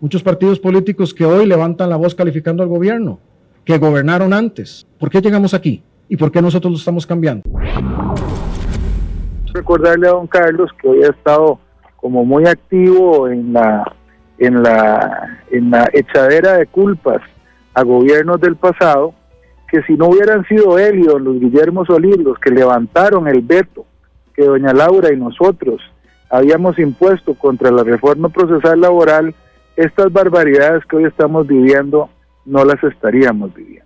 muchos partidos políticos que hoy levantan la voz calificando al gobierno, que gobernaron antes. ¿Por qué llegamos aquí? ¿Y por qué nosotros lo estamos cambiando? Recordarle a don Carlos que hoy ha estado como muy activo en la echadera de culpas a gobiernos del pasado, que si no hubieran sido él y don Luis Guillermo Solís los que levantaron el veto que doña Laura y nosotros habíamos impuesto contra la reforma procesal laboral, estas barbaridades que hoy estamos viviendo no las estaríamos viviendo.